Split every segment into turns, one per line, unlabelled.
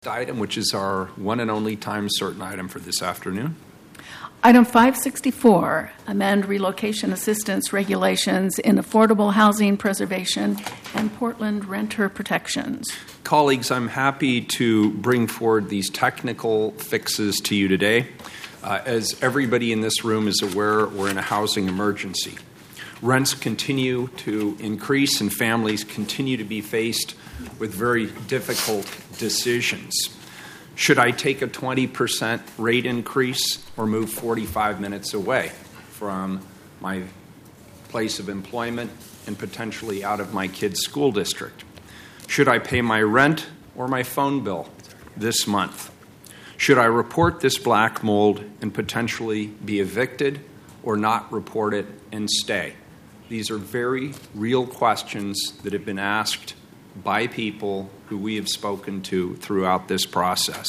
Item, which is our one and only time certain item for this afternoon.
Item 564, amend relocation assistance regulations in affordable housing preservation and Portland renter protections.
Colleagues, I'm happy to bring forward these technical fixes to you today. As everybody in this room is aware, we're in a housing emergency. Rents continue to increase and families continue to be faced with very difficult decisions. Should I take a 20% rate increase or move 45 minutes away from my place of employment and potentially out of my kid's school district? Should I pay my rent or my phone bill this month? Should I report this black mold and potentially be evicted or not report it and stay? These are very real questions that have been asked by people who we have spoken to throughout this process.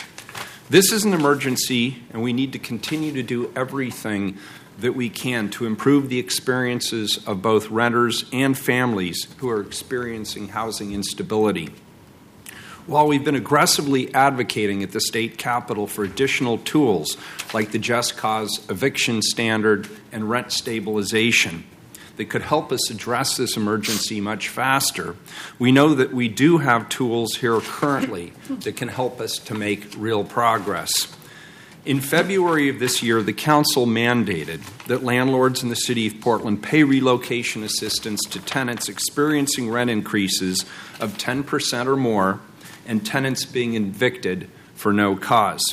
This is an emergency, and we need to continue to do everything that we can to improve the experiences of both renters and families who are experiencing housing instability. While we've been aggressively advocating at the state capitol for additional tools like the Just Cause eviction standard and rent stabilization that could help us address this emergency much faster, we know that we do have tools here currently that can help us to make real progress. In February of this year, the council mandated that landlords in the city of Portland pay relocation assistance to tenants experiencing rent increases of 10% or more and tenants being evicted for no cause.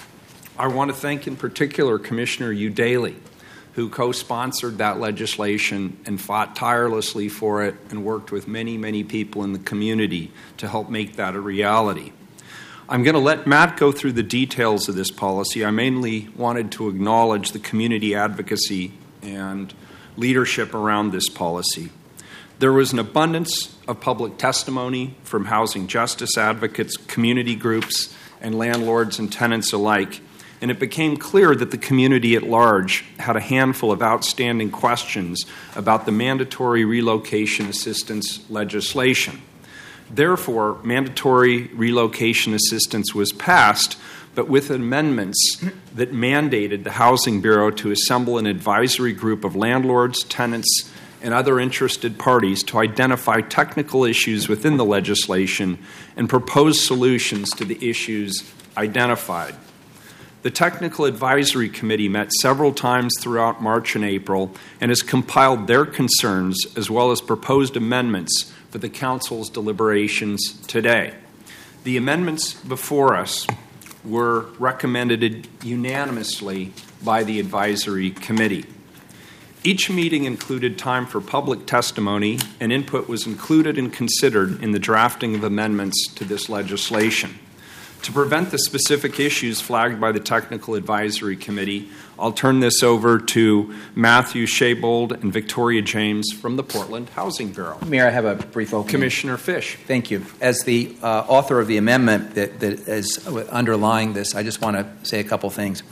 I want to thank in particular Commissioner Udaley, who co-sponsored that legislation and fought tirelessly for it and worked with many, many people in the community to help make that a reality. I'm going to let Matt go through the details of this policy. I mainly wanted to acknowledge the community advocacy and leadership around this policy. There was an abundance of public testimony from housing justice advocates, community groups, and landlords and tenants alike, and it became clear that the community at large had a handful of outstanding questions about the mandatory relocation assistance legislation. Therefore, mandatory relocation assistance was passed, but with amendments that mandated the Housing Bureau to assemble an advisory group of landlords, tenants, and other interested parties to identify technical issues within the legislation and propose solutions to the issues identified. The Technical Advisory Committee met several times throughout March and April and has compiled their concerns as well as proposed amendments for the Council's deliberations today. The amendments before us were recommended unanimously by the Advisory Committee. Each meeting included time for public testimony, and input was included and considered in the drafting of amendments to this legislation. To prevent the specific issues flagged by the Technical Advisory Committee, I'll turn this over to Matthew Shabold and Victoria James from the Portland Housing Bureau.
Mayor, I have a brief opening.
Commissioner Fish.
Thank you. As the author of the amendment that is underlying this, I just want to say a couple things.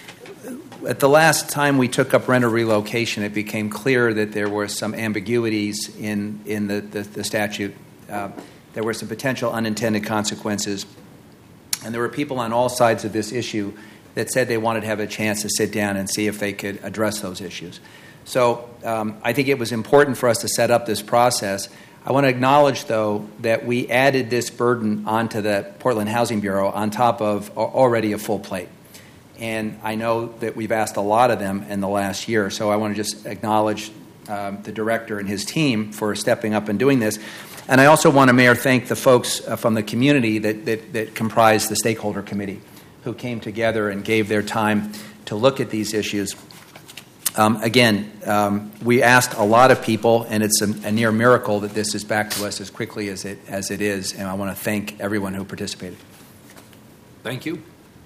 At the last time we took up renter relocation, it became clear that there were some ambiguities in the statute. There were some potential unintended consequences. And there were people on all sides of this issue that said they wanted to have a chance to sit down and see if they could address those issues. So I think it was important for us to set up this process. I want to acknowledge, though, that we added this burden onto the Portland Housing Bureau on top of already a full plate. And I know that we've asked a lot of them in the last year, so I want to just acknowledge the director and his team for stepping up and doing this. And I also want to, Mayor, thank the folks from the community that comprise the stakeholder committee who came together and gave their time to look at these issues. We asked a lot of people, and it's a near miracle that this is back to us as quickly as it is, and I want to thank everyone who participated.
Thank you.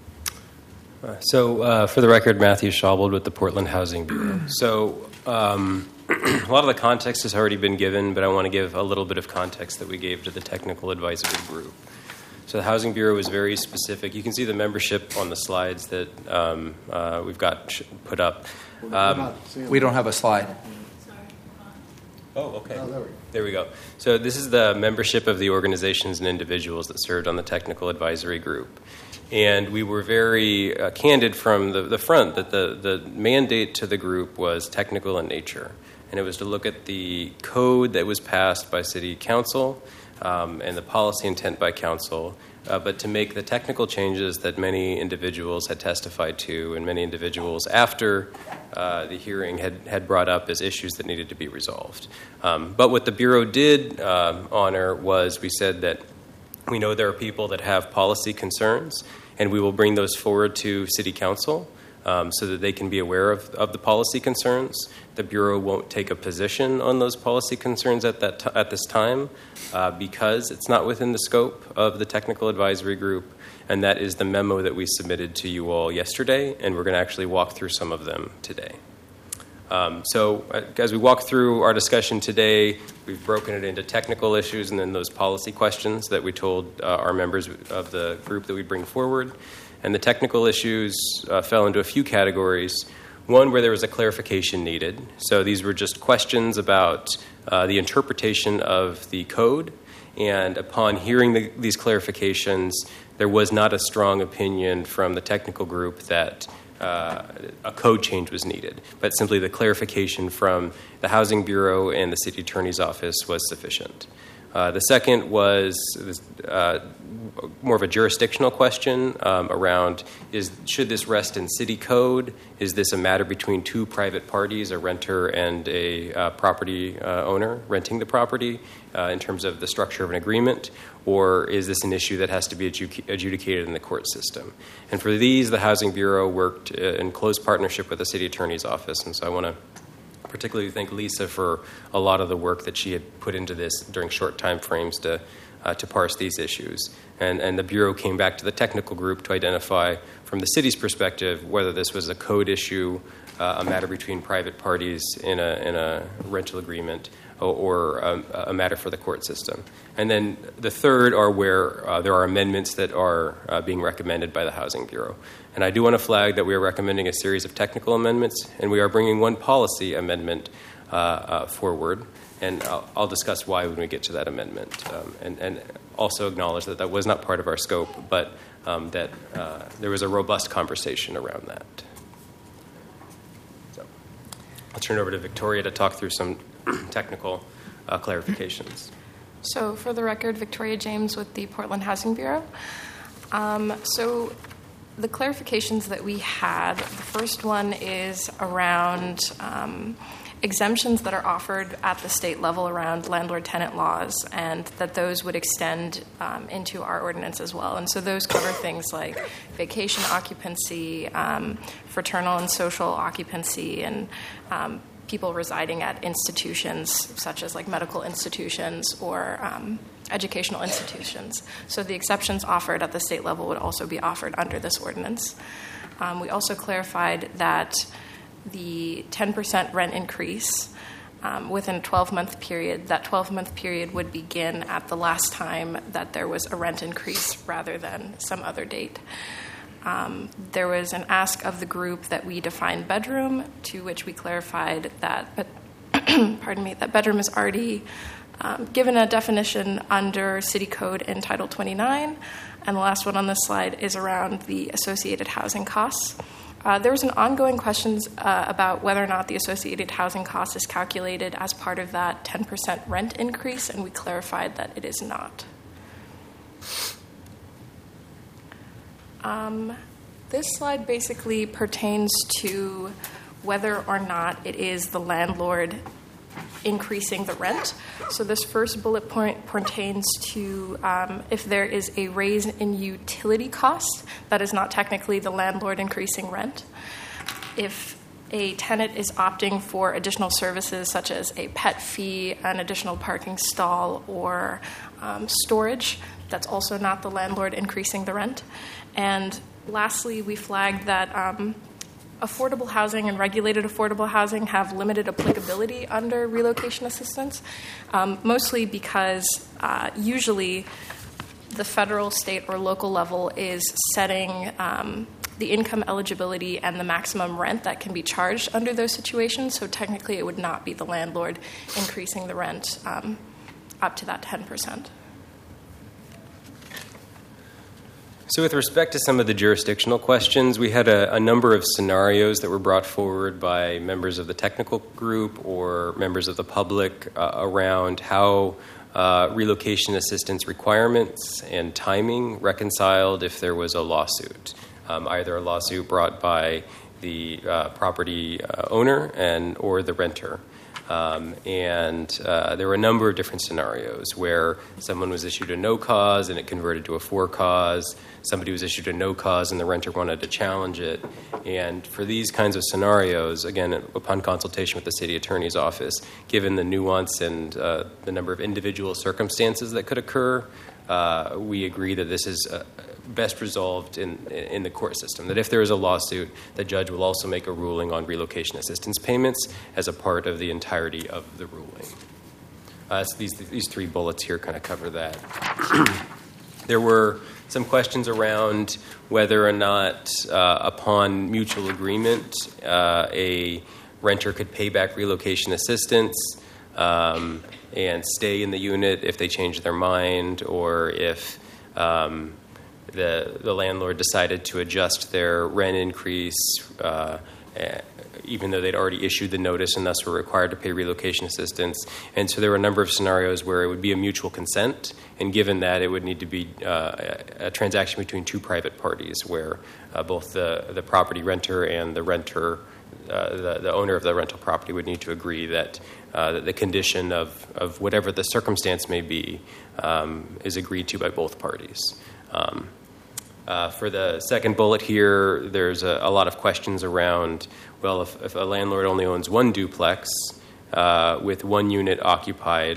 For the record, Matthew Shabold with the Portland Housing Bureau. A lot of the context has already been given, but I want to give a little bit of context that we gave to the technical advisory group. So the Housing Bureau was very specific. You can see the membership on the slides that we've got put up.
We don't have a slide.
Oh, okay. There we go. So this is the membership of the organizations and individuals that served on the technical advisory group. And we were very candid from the front that the mandate to the group was technical in nature. And it was to look at the code that was passed by City Council and the policy intent by Council, but to make the technical changes that many individuals had testified to and many individuals after the hearing had brought up as issues that needed to be resolved. But what the Bureau did honor was we said that we know there are people that have policy concerns, and we will bring those forward to City Council so that they can be aware of the policy concerns. The Bureau won't take a position on those policy concerns at this time because it's not within the scope of the technical advisory group, and that is the memo that we submitted to you all yesterday, and we're going to actually walk through some of them today. So as we walk through our discussion today, we've broken it into technical issues and then those policy questions that we told our members of the group that we'd bring forward. And the technical issues fell into a few categories. One, where there was a clarification needed. So these were just questions about the interpretation of the code. And upon hearing these clarifications, there was not a strong opinion from the technical group that a code change was needed, but simply the clarification from the Housing Bureau and the City Attorney's Office was sufficient. The second was more of a jurisdictional question around should this rest in city code? Is this a matter between two private parties, a renter and a property owner renting the property in terms of the structure of an agreement? Or is this an issue that has to be adjudicated in the court system? And for these, the Housing Bureau worked in close partnership with the City Attorney's Office. And so I want to particularly thank Lisa for a lot of the work that she had put into this during short time frames to parse these issues. And the Bureau came back to the technical group to identify, from the city's perspective, whether this was a code issue, a matter between private parties in a rental agreement, or a matter for the court system. And then the third are where there are amendments that are being recommended by the Housing Bureau. And I do want to flag that we are recommending a series of technical amendments, and we are bringing one policy amendment forward. And I'll discuss why when we get to that amendment, and also acknowledge that was not part of our scope, but that there was a robust conversation around that. So I'll turn it over to Victoria to talk through some technical clarifications.
So for the record, Victoria James with the Portland Housing Bureau. So the clarifications that we had, the first one is around exemptions that are offered at the state level around landlord-tenant laws, and that those would extend into our ordinance as well. And so those cover things like vacation occupancy, fraternal and social occupancy, and people residing at institutions such as like medical institutions or educational institutions. So the exceptions offered at the state level would also be offered under this ordinance. We also clarified that the 10% rent increase within a 12-month period, that 12-month period would begin at the last time that there was a rent increase rather than some other date. There was an ask of the group that we define bedroom, to which we clarified that, that bedroom is already given a definition under City Code in Title 29. And the last one on this slide is around the associated housing costs. There was an ongoing question about whether or not the associated housing cost is calculated as part of that 10% rent increase, and we clarified that it is not. This slide basically pertains to whether or not it is the landlord increasing the rent. So this first bullet point pertains to if there is a raise in utility cost, that is not technically the landlord increasing rent. If a tenant is opting for additional services such as a pet fee, an additional parking stall, or storage, that's also not the landlord increasing the rent. And lastly, we flagged that affordable housing and regulated affordable housing have limited applicability under relocation assistance, mostly because usually the federal, state, or local level is setting the income eligibility and the maximum rent that can be charged under those situations. So technically, it would not be the landlord increasing the rent up to that 10%.
So with respect to some of the jurisdictional questions, we had a number of scenarios that were brought forward by members of the technical group or members of the public around how relocation assistance requirements and timing reconciled if there was a lawsuit, either a lawsuit brought by the property owner or the renter. There were a number of different scenarios where someone was issued a no cause and it converted to a for cause. Somebody was issued a no cause and the renter wanted to challenge it. And for these kinds of scenarios, again, upon consultation with the city attorney's office, given the nuance and the number of individual circumstances that could occur, we agree that this is best resolved in the court system, that if there is a lawsuit, the judge will also make a ruling on relocation assistance payments as a part of the entirety of the ruling. So these three bullets here kind of cover that. There were some questions around whether or not, upon mutual agreement, a renter could pay back relocation assistance and stay in the unit if they changed their mind, or if the landlord decided to adjust their rent increase, even though they'd already issued the notice and thus were required to pay relocation assistance. And so there were a number of scenarios where it would be a mutual consent, and given that, it would need to be a transaction between two private parties where both the property renter and the renter, the owner of the rental property, would need to agree that the condition of whatever the circumstance may be is agreed to by both parties. For the second bullet here, there's a lot of questions around, well, if a landlord only owns one duplex with one unit occupied,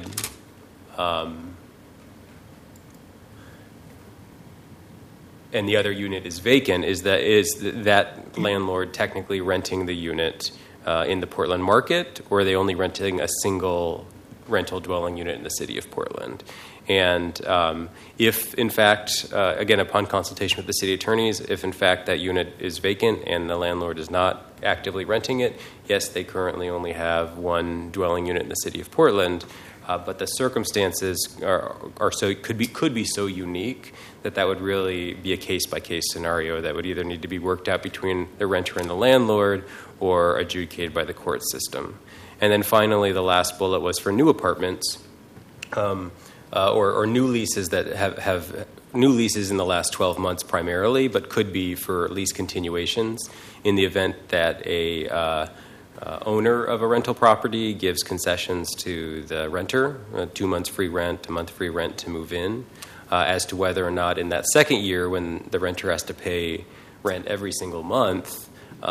and the other unit is vacant, is that landlord technically renting the unit in the Portland market, or are they only renting a single rental dwelling unit in the city of Portland? And if, in fact, again, upon consultation with the city attorneys, if, in fact, that unit is vacant and the landlord is not actively renting it, yes, they currently only have one dwelling unit in the city of Portland, but the circumstances could be so unique that would really be a case-by-case scenario that would either need to be worked out between the renter and the landlord or adjudicated by the court system. And then finally, the last bullet was for new apartments, or new leases that have new leases in the last 12 months primarily, but could be for lease continuations in the event that a owner of a rental property gives concessions to the renter, 2 months free rent, a month free rent to move in, as to whether or not in that second year when the renter has to pay rent every single month,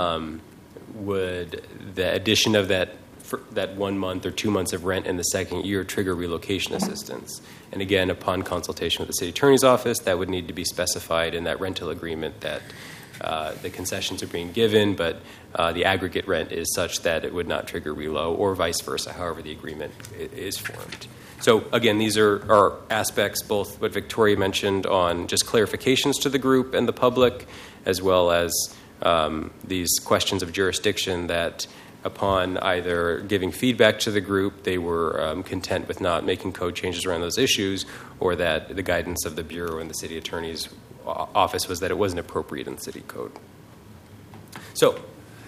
would the addition of that 1 month or 2 months of rent in the second year trigger relocation assistance. And again, upon consultation with the city attorney's office, that would need to be specified in that rental agreement that the concessions are being given, but the aggregate rent is such that it would not trigger relo, or vice versa, however the agreement is formed. So again, these are aspects, both what Victoria mentioned on just clarifications to the group and the public, as well as these questions of jurisdiction that upon either giving feedback to the group, they were content with not making code changes around those issues, or that the guidance of the Bureau and the City Attorney's Office was that it wasn't appropriate in the City Code. So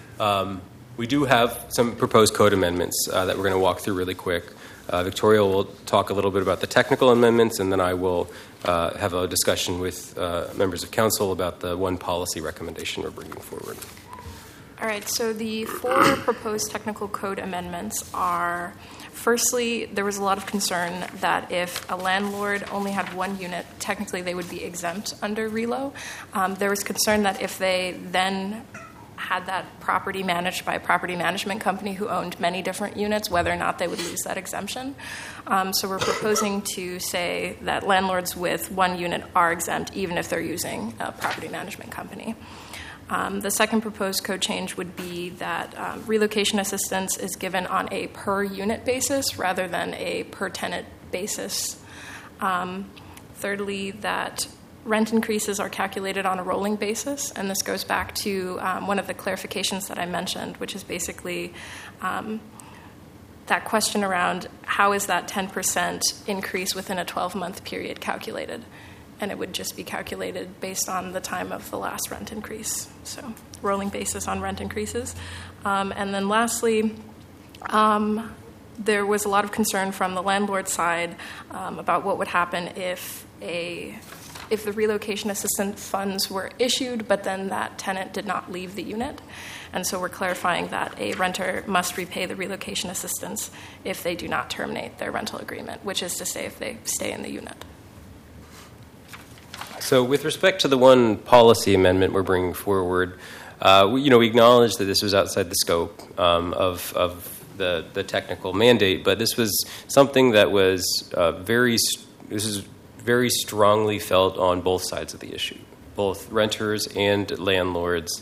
we do have some proposed code amendments that we're going to walk through really quick. Victoria will talk a little bit about the technical amendments, and then I will have a discussion with members of council about the one policy recommendation we're bringing forward.
All right, so the 4 proposed technical code amendments are, firstly, there was a lot of concern that if a landlord only had one unit, technically they would be exempt under RELO. There was concern that if they then had that property managed by a property management company who owned many different units, whether or not they would lose that exemption. So we're proposing to say that landlords with one unit are exempt even if they're using a property management company. The second proposed code change would be that relocation assistance is given on a per unit basis rather than a per tenant basis. Thirdly, that rent increases are calculated on a rolling basis, and this goes back to one of the clarifications that I mentioned, which is basically that question around how is that 10% increase within a 12-month period calculated? And it would just be calculated based on the time of the last rent increase. So rolling basis on rent increases. And then lastly, there was a lot of concern from the landlord side about what would happen if the relocation assistance funds were issued, but then that tenant did not leave the unit. And so we're clarifying that a renter must repay the relocation assistance if they do not terminate their rental agreement, which is to say if they stay in the unit.
So with respect to the one policy amendment we're bringing forward, we acknowledge that this was outside the scope of the technical mandate, but this was something that was very strongly felt on both sides of the issue. Both renters and landlords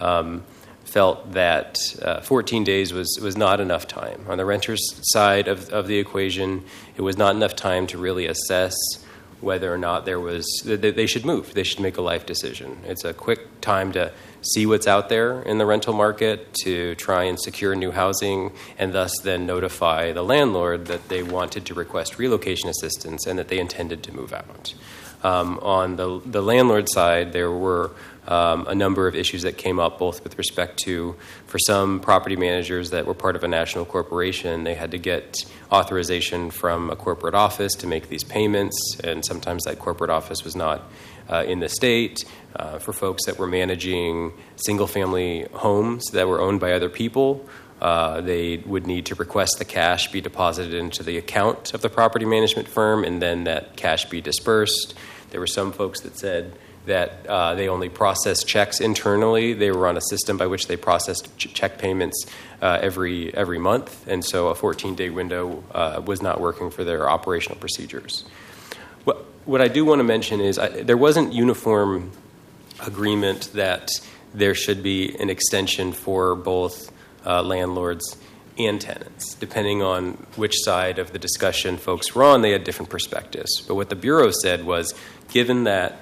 felt that 14 days was not enough time. On the renters' side of the equation, it was not enough time to really assess whether or not they should move. They should make a life decision. It's a quick time to see what's out there in the rental market, to try and secure new housing, and thus then notify the landlord that they wanted to request relocation assistance and that they intended to move out. On the landlord side, there were a number of issues that came up, both with respect to, for some property managers that were part of a national corporation, they had to get authorization from a corporate office to make these payments, and sometimes that corporate office was not in the state. For folks that were managing single-family homes that were owned by other people, they would need to request the cash be deposited into the account of the property management firm and then that cash be dispersed. There were some folks that said that they only processed checks internally. They were on a system by which they processed check payments every month, and so a 14-day window was not working for their operational procedures. What I do want to mention is there wasn't uniform agreement that there should be an extension for both landlords and tenants. Depending on which side of the discussion folks were on, they had different perspectives. But what the Bureau said was, given that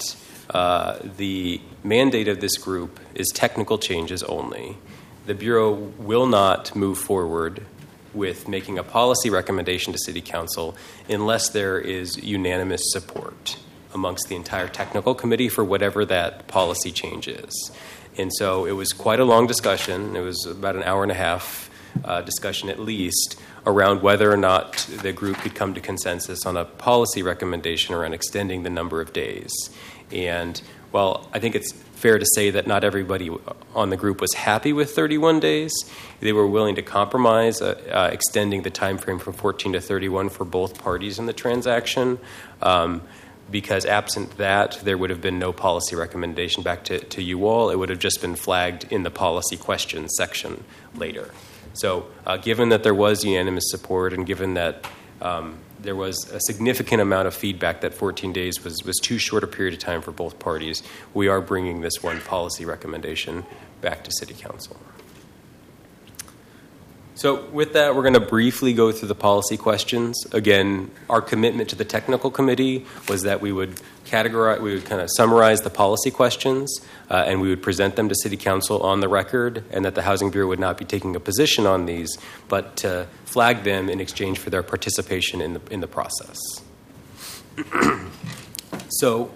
the mandate of this group is technical changes only, the Bureau will not move forward with making a policy recommendation to City Council unless there is unanimous support amongst the entire technical committee for whatever that policy change is. And so it was quite a long discussion. It was about an hour and a half discussion at least around whether or not the group could come to consensus on a policy recommendation around extending the number of days. And while I think it's fair to say that not everybody on the group was happy with 31 days, they were willing to compromise, extending the time frame from 14 to 31 for both parties in the transaction. Because absent that, there would have been no policy recommendation back to you all. It would have just been flagged in the policy questions section later. So given that there was unanimous support and given that there was a significant amount of feedback that 14 days was too short a period of time for both parties, we are bringing this one policy recommendation back to City Council. So with that, we're going to briefly go through the policy questions. Again, our commitment to the technical committee was that we would kind of summarize the policy questions, and we would present them to City Council on the record, and that the Housing Bureau would not be taking a position on these, but to flag them in exchange for their participation in the process. So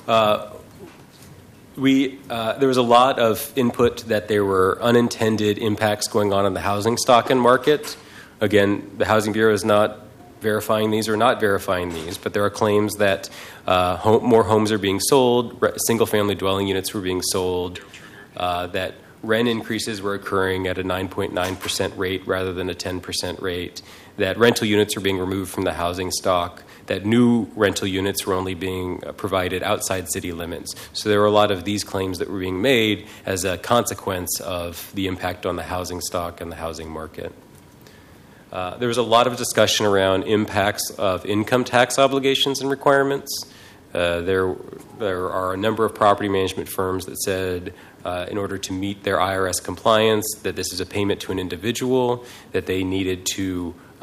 there was a lot of input that there were unintended impacts going on in the housing stock and market. Again, the Housing Bureau is not verifying these or not verifying these, but there are claims that more homes are being sold, single-family dwelling units were being sold, that rent increases were occurring at a 9.9% rate rather than a 10% rate, that rental units are being removed from the housing stock, that new rental units were only being provided outside city limits. So there were a lot of these claims that were being made as a consequence of the impact on the housing stock and the housing market. There was a lot of discussion around impacts of income tax obligations and requirements. There are a number of property management firms that said in order to meet their IRS compliance that this is a payment to an individual, that they needed to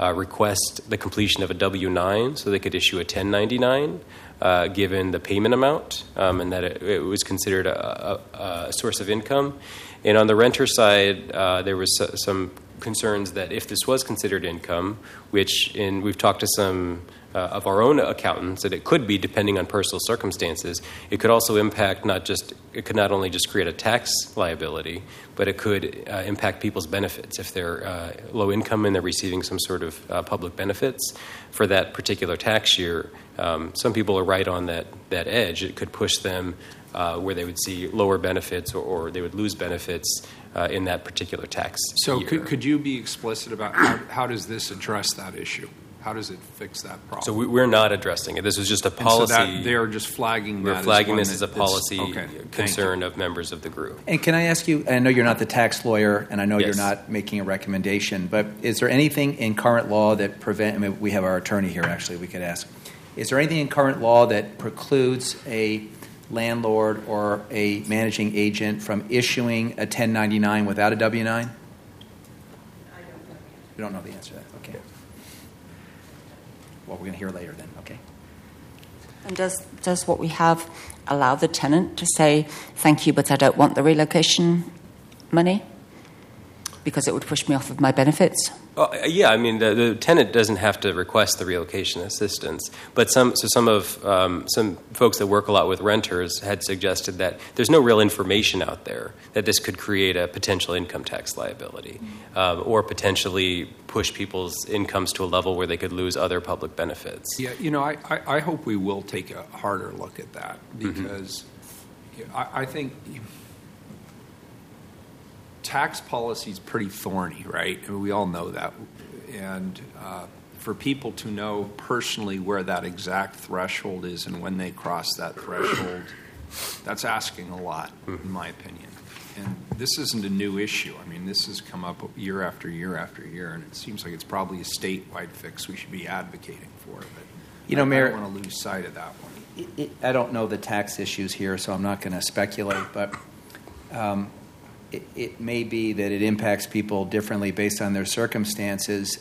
request the completion of a W-9 so they could issue a 1099 given the payment amount and that it was considered a source of income. And on the renter side, there was some concerns that if this was considered income, we've talked to some of our own accountants, that it could be, depending on personal circumstances, it could also impact it could not only just create a tax liability, but it could impact people's benefits. If they're low income and they're receiving some sort of public benefits for that particular tax year, some people are right on that edge. It could push them where they would see lower benefits or they would lose benefits in that particular tax year.
Could you be explicit about how does this address that issue? How does it fix that problem?
So we're not addressing it. This was just a policy.
And so they're just flagging that.
We're flagging this as a policy concern of members of the group.
And can I ask you, I know you're not the tax lawyer, and I know
Yes.
you're not making a recommendation, but is there anything in current law that we have our attorney here, actually, we could ask. Is there anything in current law that precludes a landlord or a managing agent from issuing a 1099 without a W-9? I don't know. You don't know the answer to that? Okay. Well, we're going to hear later then. Okay.
And does what we have allow the tenant to say, thank you, but I don't want the relocation money because it would push me off of my benefits?
Yeah, I mean, the tenant doesn't have to request the relocation assistance, but some folks that work a lot with renters had suggested that there's no real information out there that this could create a potential income tax liability or potentially push people's incomes to a level where they could lose other public benefits.
Yeah, I hope we will take a harder look at that because I think tax policy is pretty thorny, right? I mean, we all know that. And for people to know personally where that exact threshold is and when they cross that threshold, that's asking a lot, in my opinion. And this isn't a new issue. I mean, this has come up year after year after year, and it seems like it's probably a statewide fix we should be advocating for. But
Mayor,
I don't want to lose sight of that one.
I don't know the tax issues here, so I'm not going to speculate, but it may be that it impacts people differently based on their circumstances.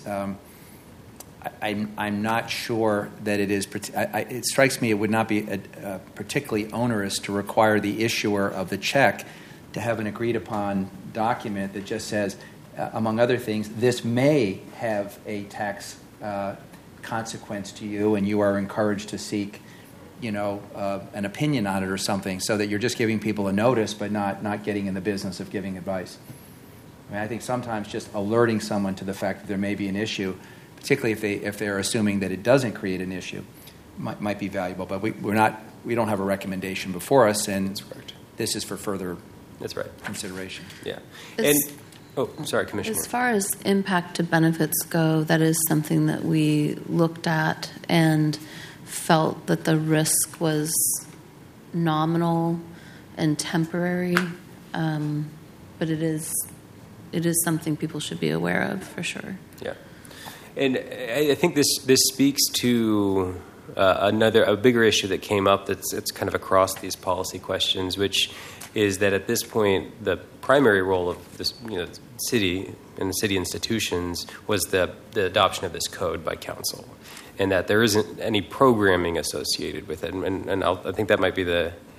I'm not sure that it is. It strikes me it would not be particularly onerous to require the issuer of the check to have an agreed-upon document that just says, among other things, this may have a tax consequence to you, and you are encouraged to seek an opinion on it or something, so that you're just giving people a notice but not getting in the business of giving advice. I mean, I think sometimes just alerting someone to the fact that there may be an issue, particularly if they're assuming that it doesn't create an issue, might be valuable. But we don't have a recommendation before us, and this is for further consideration.
Yeah. Sorry, Commissioner.
As far as impact to benefits go, that is something that we looked at and felt that the risk was nominal and temporary, but it is something people should be aware of for sure.
Yeah, and I think this speaks to a bigger issue that came up that's kind of across these policy questions, which is that at this point the primary role of this city and the city institutions was the adoption of this code by council. And that there isn't any programming associated with it. And I think that might be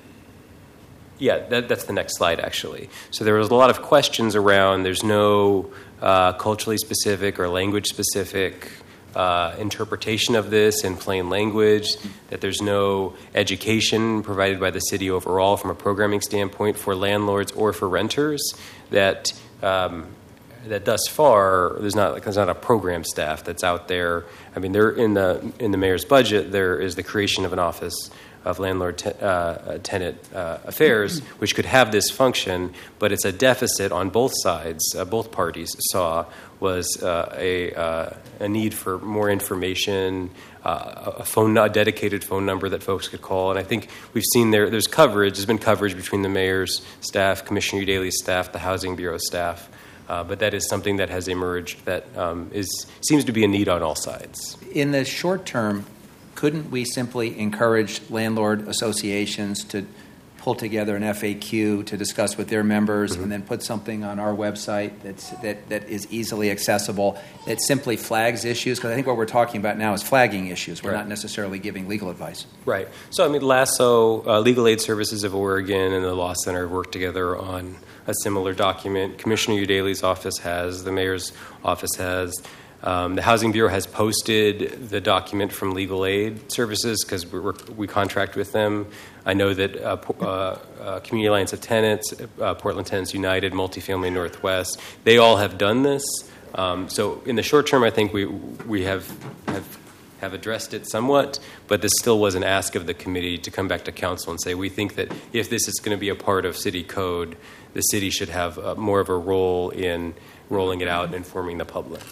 that's the next slide, actually. So there was a lot of questions around, there's no culturally specific or language-specific interpretation of this in plain language, that there's no education provided by the city overall from a programming standpoint for landlords or for renters, that thus far there's not a program staff that's out there. I mean, there in the mayor's budget there is the creation of an office of landlord tenant affairs, which could have this function, but it's a deficit on both sides. Both parties saw was a need for more information, a dedicated phone number that folks could call. And I think we've seen there's coverage. There's been coverage between the mayor's staff, Commissioner Udaley's staff, the Housing Bureau staff. But that is something that has emerged that seems to be a need on all sides.
In the short term, couldn't we simply encourage landlord associations to pull together an FAQ to discuss with their members, and then put something on our website that is easily accessible, that simply flags issues, because I think what we're talking about now is flagging issues. We're not necessarily giving legal advice.
Right. So, I mean, LASSO, Legal Aid Services of Oregon, and the Law Center have worked together on a similar document. Commissioner Udaley's office has, the mayor's office has. The Housing Bureau has posted the document from Legal Aid Services because we contract with them. I know that Community Alliance of Tenants, Portland Tenants United, Multifamily Northwest, they all have done this. So in the short term, I think we have addressed it somewhat, but this still was an ask of the committee to come back to council and say, we think that if this is going to be a part of city code, the city should have more of a role in rolling it out and informing the public.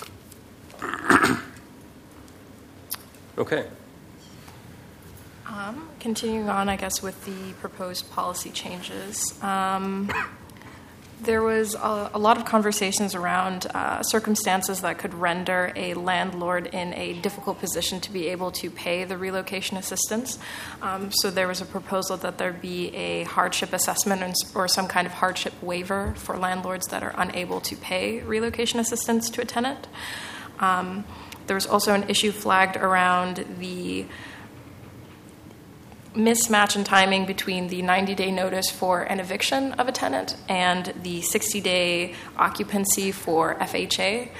Okay.
Continuing on, I guess, with the proposed policy changes. There was a lot of conversations around circumstances that could render a landlord in a difficult position to be able to pay the relocation assistance. So there was a proposal that there be a hardship assessment or some kind of hardship waiver for landlords that are unable to pay relocation assistance to a tenant. There was also an issue flagged around the mismatch in timing between the 90-day notice for an eviction of a tenant and the 60-day occupancy for FHA.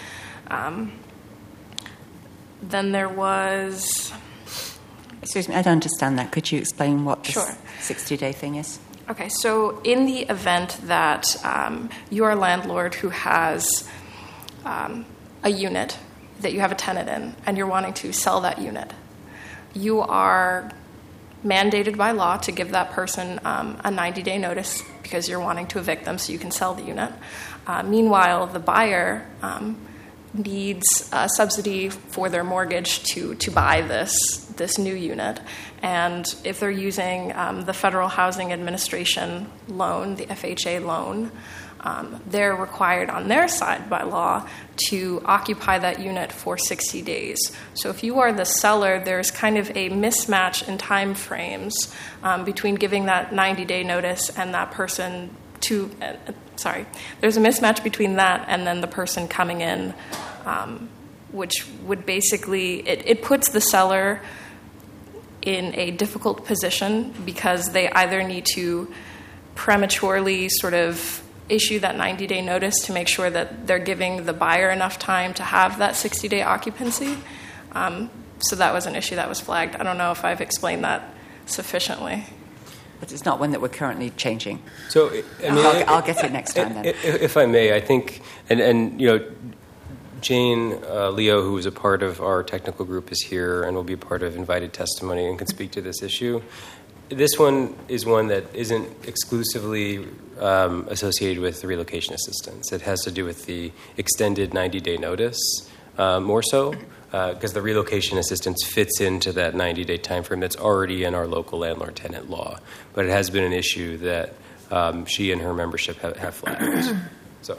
Then there was...
Excuse me, I don't understand that. Could you explain what this
Sure.
60-day thing is?
Okay, so in the event that you are a landlord who has a unit that you have a tenant in and you're wanting to sell that unit, you are mandated by law to give that person a 90-day notice because you're wanting to evict them so you can sell the unit. Meanwhile, the buyer needs a subsidy for their mortgage to buy this new unit. And if they're using the Federal Housing Administration loan, the FHA loan, they're required on their side by law to occupy that unit for 60 days. So if you are the seller, there's kind of a mismatch in time frames between giving that 90-day notice and that person to, there's a mismatch between that and then the person coming in, which would basically, it puts the seller in a difficult position because they either need to prematurely sort of issue that 90-day notice to make sure that they're giving the buyer enough time to have that 60-day occupancy. So that was an issue that was flagged. I don't know if I've explained that sufficiently.
But it's not one that we're currently changing.
So, I mean,
I'll get it next time then.
If I may, I think, and you know, Jane Leo, who is a part of our technical group, is here and will be part of invited testimony and can speak to this issue. This one is one that isn't exclusively associated with the relocation assistance. It has to do with the extended 90-day notice, more so, because the relocation assistance fits into that 90-day time frame that's already in our local landlord-tenant law. But it has been an issue that she and her membership have flagged. So,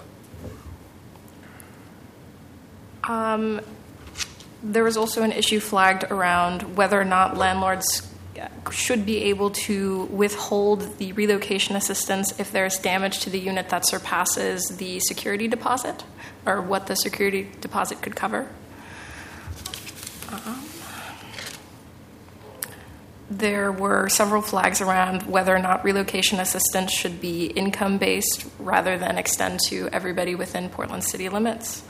there was also an issue flagged around whether or not landlords should be able to withhold the relocation assistance if there's damage to the unit that surpasses the security deposit, or what the security deposit could cover. There were several flags around whether or not relocation assistance should be income-based rather than extend to everybody within Portland city limits.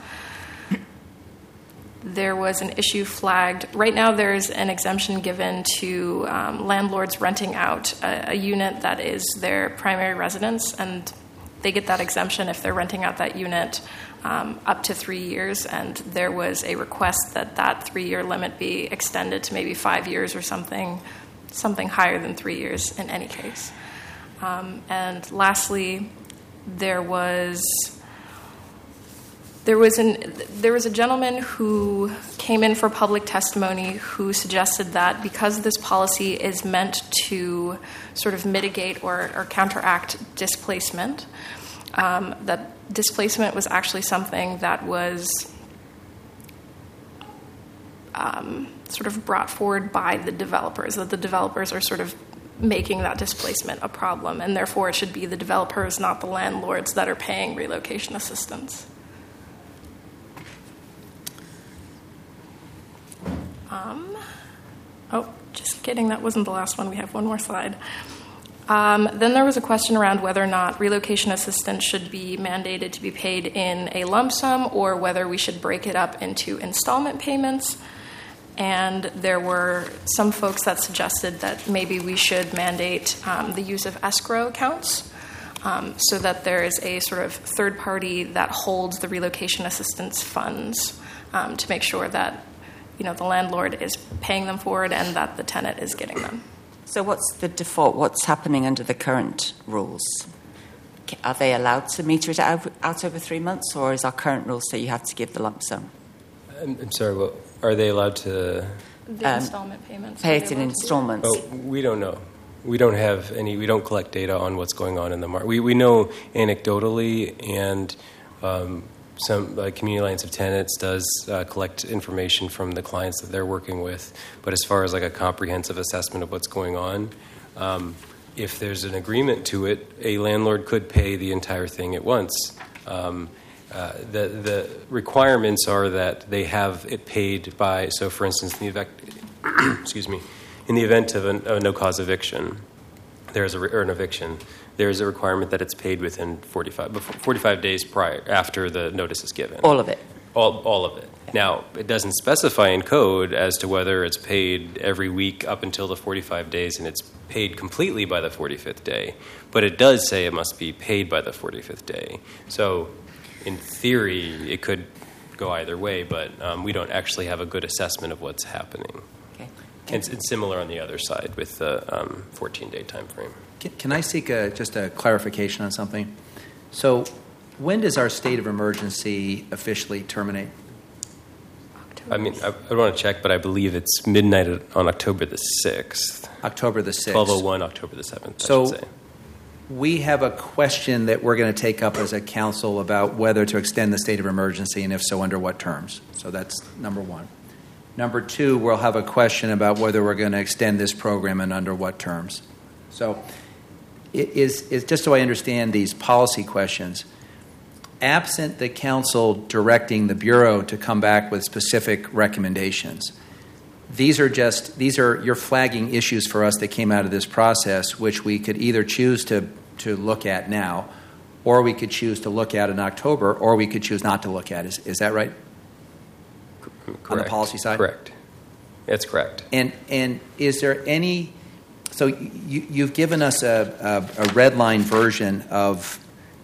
There was an issue flagged. Right now, there's an exemption given to landlords renting out a unit that is their primary residence, and they get that exemption if they're renting out that unit up to 3 years. And there was a request that 3-year limit be extended to maybe 5 years or something higher than 3 years in any case. And lastly, there was a gentleman who came in for public testimony who suggested that because this policy is meant to sort of mitigate or counteract displacement, that displacement was actually something that was sort of brought forward by the developers, that the developers are sort of making that displacement a problem, and therefore it should be the developers, not the landlords, that are paying relocation assistance. Just kidding, that wasn't the last one. We have one more slide. Then there was a question around whether or not relocation assistance should be mandated to be paid in a lump sum or whether we should break it up into installment payments. And there were some folks that suggested that maybe we should mandate the use of escrow accounts so that there is a sort of third party that holds the relocation assistance funds to make sure that the landlord is paying them for it and that the tenant is getting them.
So what's the default? What's happening under the current rules? Are they allowed to meter it out over 3 months, or is our current rule say you have to give the lump sum?
I'm sorry, what are they allowed to?
The installment payments.
Pay it in installments.
Oh, we don't know. We don't have any. We don't collect data on what's going on in the market. We know anecdotally, and some Community Alliance of Tenants does collect information from the clients that they're working with. But as far as a comprehensive assessment of what's going on, if there's an agreement to it, a landlord could pay the entire thing at once. The requirements are that they have it paid by. So, for instance, in the event of a no-cause eviction, or an eviction, there's a requirement that it's paid within 45 days prior after the notice is given.
All of it.
All of it. Yeah. Now, it doesn't specify in code as to whether it's paid every week up until the 45 days and it's paid completely by the 45th day, but it does say it must be paid by the 45th day. So, in theory, it could go either way, but we don't actually have a good assessment of what's happening.
Okay.
And it's similar on the other side with the 14-day time frame.
Can I seek just a clarification on something? So when does our state of emergency officially terminate?
I mean, I want to check, but I believe it's midnight on October the 6th.
October the 6th.
12:01, October the 7th,
so
I should say.
We have a question that we're going to take up as a council about whether to extend the state of emergency, and if so, under what terms. So that's number one. Number two, we'll have a question about whether we're going to extend this program and under what terms. So it is just so I understand these policy questions, absent the council directing the Bureau to come back with specific recommendations, these are you're flagging issues for us that came out of this process, which we could either choose to look at now, or we could choose to look at in October, or we could choose not to look at. Is that right?
Correct.
On the policy side?
Correct. That's correct.
And is there any? So you've given us a red line version of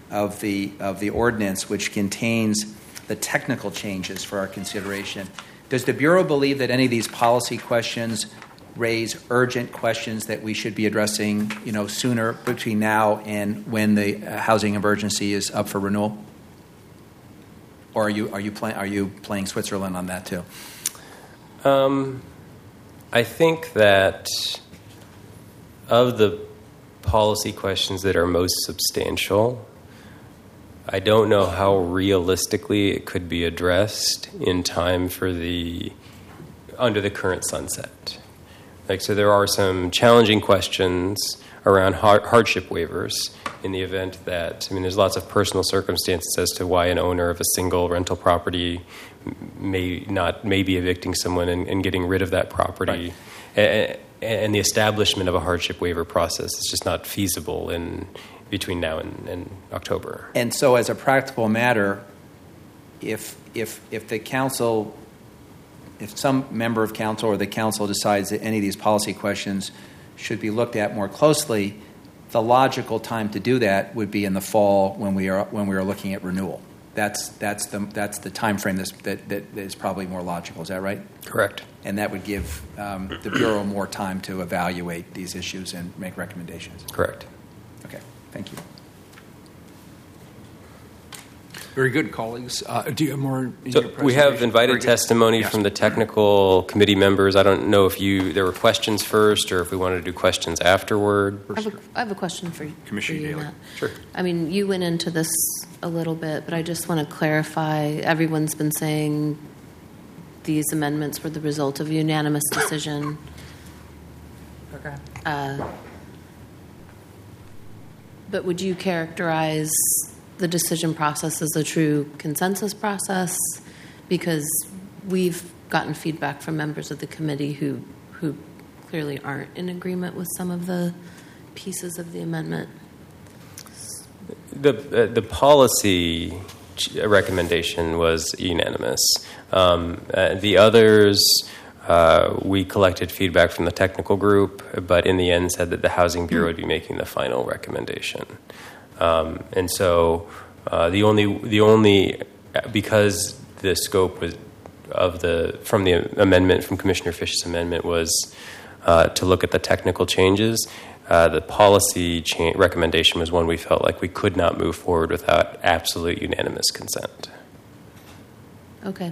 the ordinance, which contains the technical changes for our consideration. Does the Bureau believe that any of these policy questions raise urgent questions that we should be addressing, sooner between now and when the housing emergency is up for renewal? Or are you playing Switzerland on that too?
I think that of the policy questions that are most substantial, I don't know how realistically it could be addressed in time for under the current sunset. So there are some challenging questions around hardship waivers in the event that, there's lots of personal circumstances as to why an owner of a single rental property may be evicting someone and getting rid of that property. Right. And the establishment of a hardship waiver process is just not feasible between now and October.
And so as a practical matter, if the council, if some member of council or the council decides that any of these policy questions should be looked at more closely, the logical time to do that would be in the fall when we are looking at renewal. That's the time frame that is probably more logical. Is that right?
Correct.
And that would give the Bureau more time to evaluate these issues and make recommendations.
Correct.
Okay. Thank you.
Very good, colleagues. Do you have more in your
So
presentation?
we have invited testimony
Yes.
from the technical committee members. I don't know if there were questions first or if we wanted to do questions afterward.
I have a question for you.
Commissioner Daly.
Matt.
Sure.
You went into this a little bit, but I just want to clarify. Everyone's been saying these amendments were the result of a unanimous decision. But would you characterize the decision process as a true consensus process? Because we've gotten feedback from members of the committee who clearly aren't in agreement with some of the pieces of the amendment.
The policy recommendation was unanimous. The others, we collected feedback from the technical group, but in the end said that the Housing Bureau would be making the final recommendation. And so the only because the scope was from the amendment, from Commissioner Fish's amendment, was to look at the technical changes. The policy recommendation was one we felt like we could not move forward without absolute unanimous consent.
Okay.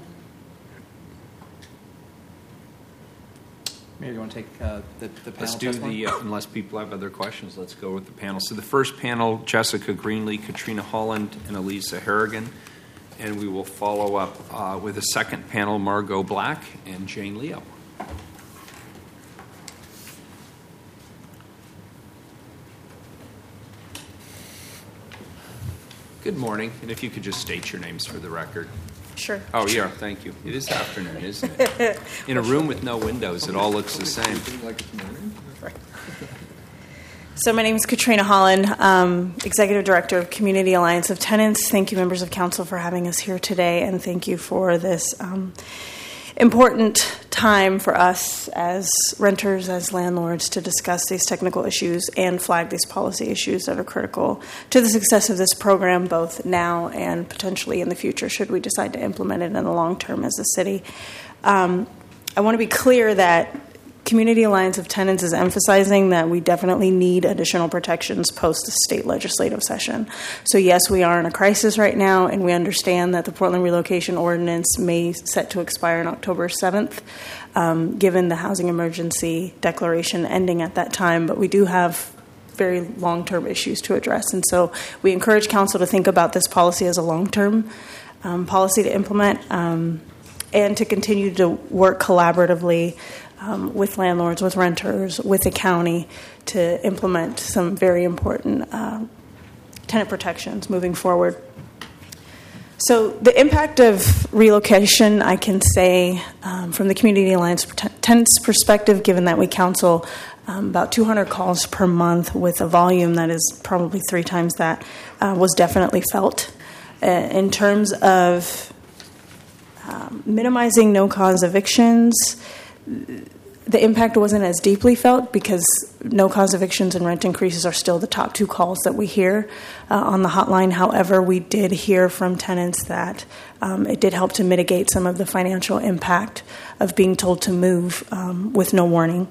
Maybe you want to take the panel
Let's do
testimony?
unless people have other questions, let's go with the panel. So the first panel, Jessica Greenlee, Katrina Holland, and Elisa Harrigan. And we will follow up with a second panel, Margot Black and Jane Leo. Good morning, and if you could just state your names for the record.
Sure.
Oh, yeah, thank you. It is afternoon, isn't it? In a room with no windows, it all looks the same.
So my name is Katrina Holland, Executive Director of Community Alliance of Tenants. Thank you, members of council, for having us here today, and thank you for this important time for us as renters, as landlords, to discuss these technical issues and flag these policy issues that are critical to the success of this program, both now and potentially in the future, should we decide to implement it in the long term as a city. I want to be clear that Community Alliance of Tenants is emphasizing that we definitely need additional protections post the state legislative session. So yes, we are in a crisis right now, and we understand that the Portland Relocation Ordinance may set to expire on October 7th, given the housing emergency declaration ending at that time. But we do have very long-term issues to address, and so we encourage council to think about this policy as a long-term policy to implement, and to continue to work collaboratively with landlords, with renters, with the county to implement some very important tenant protections moving forward. So the impact of relocation, I can say from the Community Alliance Tenants perspective, given that we counsel about 200 calls per month with a volume that is probably 3 times that, was definitely felt. In terms of minimizing no-cause evictions, the impact wasn't as deeply felt because no-cause evictions and rent increases are still the top 2 calls that we hear on the hotline. However, we did hear from tenants that it did help to mitigate some of the financial impact of being told to move with no warning.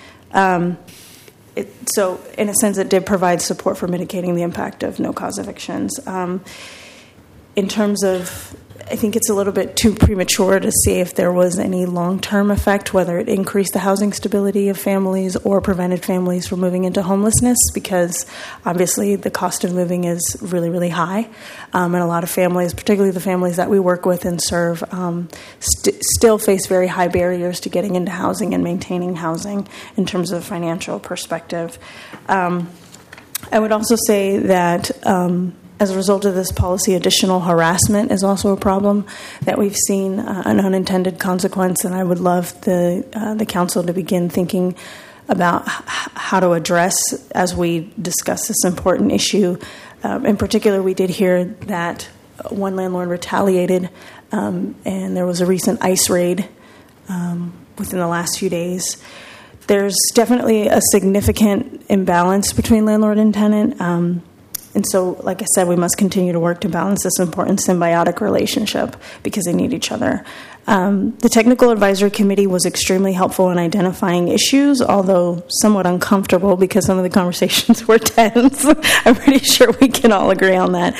So, in a sense, it did provide support for mitigating the impact of no-cause evictions. In terms of, I think it's a little bit too premature to see if there was any long-term effect, whether it increased the housing stability of families or prevented families from moving into homelessness, because obviously the cost of moving is really, really high. And a lot of families, particularly the families that we work with and serve, still face very high barriers to getting into housing and maintaining housing in terms of financial perspective. I would also say that as a result of this policy, additional harassment is also a problem that we've seen, an unintended consequence, and I would love the council to begin thinking about how to address as we discuss this important issue. In particular, we did hear that one landlord retaliated, and there was a recent ICE raid within the last few days. There's definitely a significant imbalance between landlord and tenant. And so, like I said, we must continue to work to balance this important symbiotic relationship because they need each other. The Technical Advisory Committee was extremely helpful in identifying issues, although somewhat uncomfortable because some of the conversations were tense. I'm pretty sure we can all agree on that.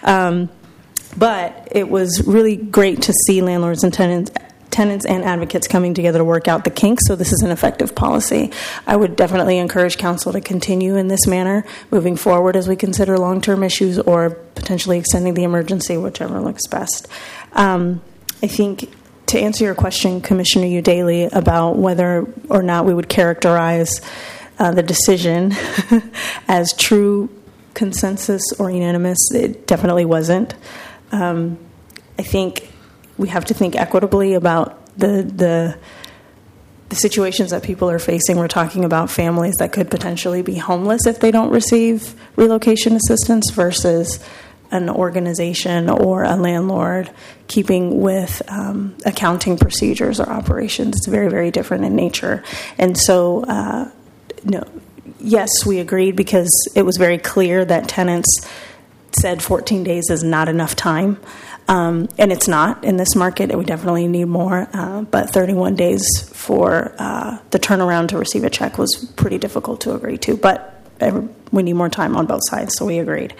But it was really great to see landlords and tenants and advocates coming together to work out the kinks, so this is an effective policy. I would definitely encourage council to continue in this manner moving forward as we consider long-term issues or potentially extending the emergency, whichever looks best. I think to answer your question, Commissioner Udaley, about whether or not we would characterize the decision as true consensus or unanimous. It definitely wasn't. I think we have to think equitably about the situations that people are facing. We're talking about families that could potentially be homeless if they don't receive relocation assistance versus an organization or a landlord keeping with accounting procedures or operations. It's very, very different in nature. And so, no, yes, we agreed because it was very clear that tenants said 14 days is not enough time. And it's not in this market. We definitely need more. But 31 days for the turnaround to receive a check was pretty difficult to agree to. But we need more time on both sides, so we agreed.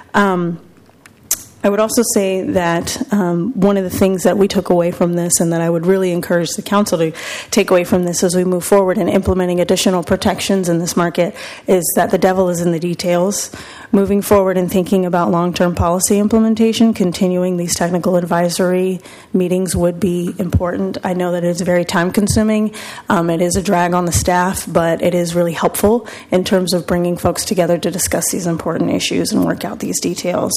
I would also say that one of the things that we took away from this, and that I would really encourage the council to take away from this as we move forward in implementing additional protections in this market, is that the devil is in the details. Moving forward and thinking about long-term policy implementation, continuing these technical advisory meetings would be important. I know that it is very time-consuming. It is a drag on the staff, but it is really helpful in terms of bringing folks together to discuss these important issues and work out these details.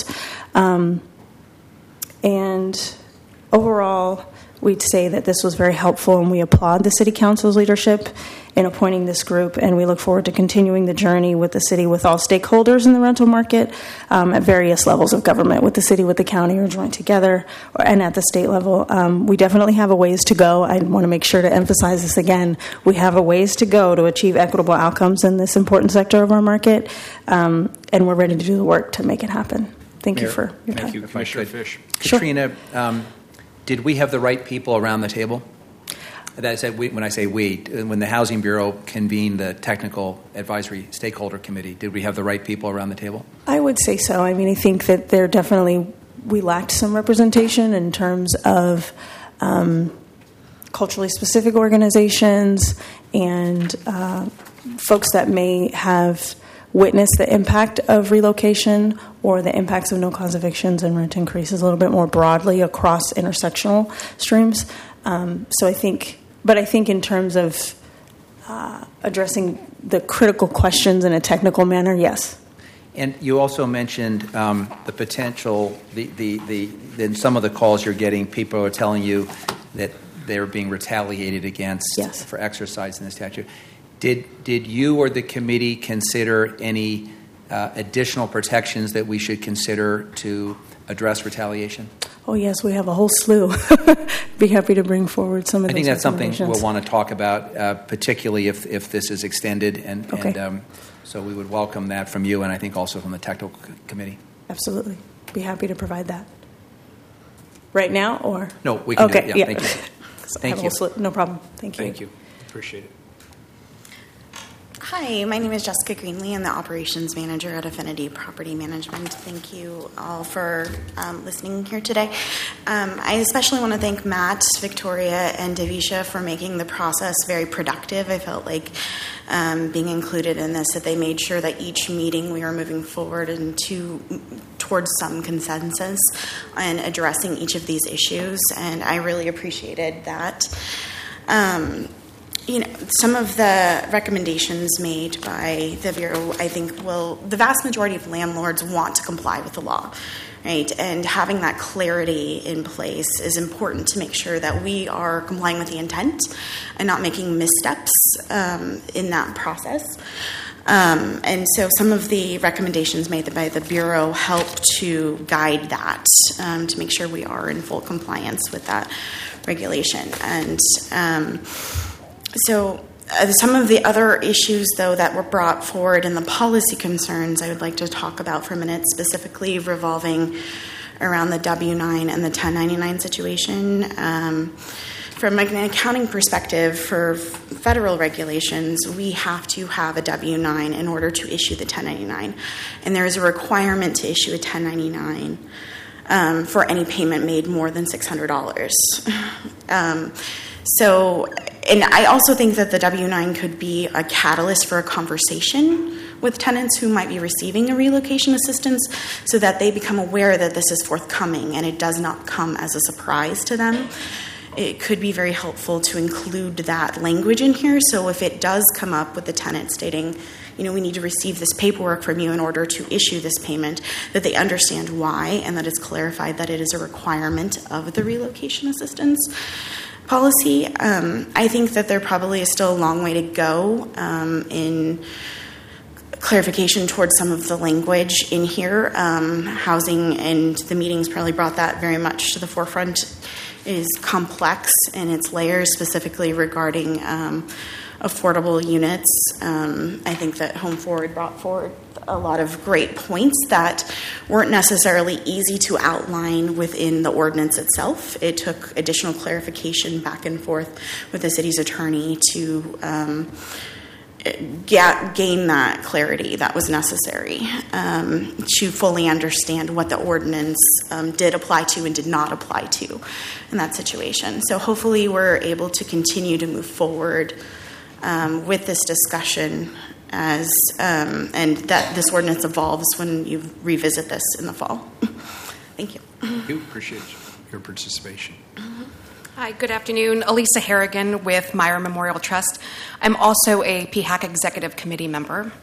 And overall, we'd say that this was very helpful, and we applaud the City Council's leadership in appointing this group, and we look forward to continuing the journey with the city, with all stakeholders in the rental market at various levels of government, with the city, with the county, or joint together, and at the state level. We definitely have a ways to go. I want to make sure to emphasize this again. We have a ways to go to achieve equitable outcomes in this important sector of our market, and we're ready to do the work to make it happen. Thank you for your time.
Thank you, Commissioner Fish.
Sure.
Katrina, did we have the right people around the table? That said, when I say we, when the Housing Bureau convened the Technical Advisory Stakeholder Committee, did we have the right people around the table?
I would say so. I mean, I think that we lacked some representation in terms of culturally specific organizations and folks that may have witnessed the impact of relocation or the impacts of no-cause evictions and rent increases a little bit more broadly across intersectional streams. So I think in terms of addressing the critical questions in a technical manner, yes.
And you also mentioned the potential, in some of the calls you're getting, people are telling you that they're being retaliated against
yes.
for exercising the statute. Did you or the committee consider any additional protections that we should consider to address retaliation?
Oh, yes, we have a whole slew. Be happy to bring forward some of those.
I think that's something we'll want to talk about, particularly if this is extended.
Okay.
And so we would welcome that from you, and I think also from the technical committee.
Absolutely. Be happy to provide that. Right now, or?
No, we can do it.
Yeah.
Thank you.
Thank you. No problem. Thank you.
Thank you. Appreciate it.
Hi, my name is Jessica Greenlee. I'm the operations manager at Affinity Property Management. Thank you all for listening here today. I especially want to thank Matt, Victoria, and Davisha for making the process very productive. I felt like being included in this, that they made sure that each meeting we were moving forward towards some consensus and addressing each of these issues, and I really appreciated that. Some of the recommendations made by the Bureau, I think, the vast majority of landlords want to comply with the law, right? And having that clarity in place is important to make sure that we are complying with the intent and not making missteps in that process. And so some of the recommendations made by the Bureau help to guide that, to make sure we are in full compliance with that regulation. And so some of the other issues, though, that were brought forward in the policy concerns I would like to talk about for a minute, specifically revolving around the W-9 and the 1099 situation. From an accounting perspective, for federal regulations, we have to have a W-9 in order to issue the 1099. And there is a requirement to issue a 1099 for any payment made more than $600. And I also think that the W-9 could be a catalyst for a conversation with tenants who might be receiving a relocation assistance so that they become aware that this is forthcoming and it does not come as a surprise to them. It could be very helpful to include that language in here. So if it does come up with the tenant stating, we need to receive this paperwork from you in order to issue this payment, that they understand why and that it's clarified that it is a requirement of the relocation assistance policy. I think that there probably is still a long way to go in clarification towards some of the language in here. Housing and the meetings probably brought that very much to the forefront. It is complex in its layers, specifically regarding affordable units. I think that Home Forward brought forward a lot of great points that weren't necessarily easy to outline within the ordinance itself. It took additional clarification back and forth with the city's attorney to gain that clarity that was necessary to fully understand what the ordinance did apply to and did not apply to in that situation. So hopefully we're able to continue to move forward with this discussion as and that this ordinance evolves when you revisit this in the fall. Thank you.
Thank you. Appreciate your participation.
Hi, good afternoon. Elisa Harrigan with Myra Memorial Trust. I'm also a PHAC Executive Committee member.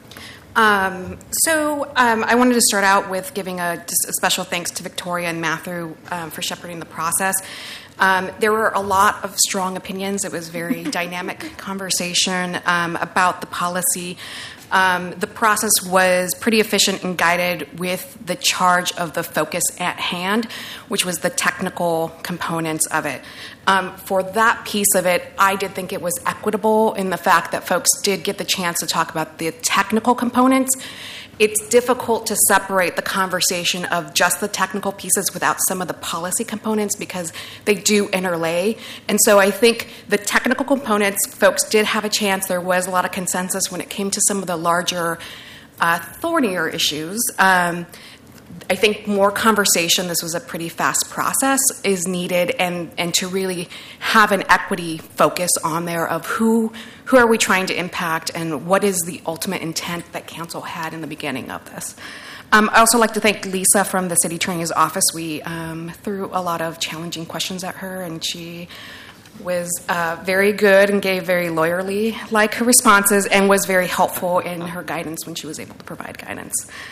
I wanted to start out with giving just a special thanks to Victoria and Matthew for shepherding the process. There were a lot of strong opinions. It was a very dynamic conversation about the policy. The process was pretty efficient and guided with the charge of the focus at hand, which was the technical components of it. For that piece of it, I did think it was equitable in the fact that folks did get the chance to talk about the technical components. It's difficult to separate the conversation of just the technical pieces without some of the policy components because they do interlay. And so I think the technical components, folks did have a chance. There was a lot of consensus when it came to some of the larger, thornier issues. I think more conversation, this was a pretty fast process, is needed, and to really have an equity focus on there of who are we trying to impact and what is the ultimate intent that council had in the beginning of this. I also like to thank Lisa from the city attorney's office. We threw a lot of challenging questions at her, and she was very good and gave very lawyerly-like her responses and was very helpful in her guidance when she was able to provide guidance.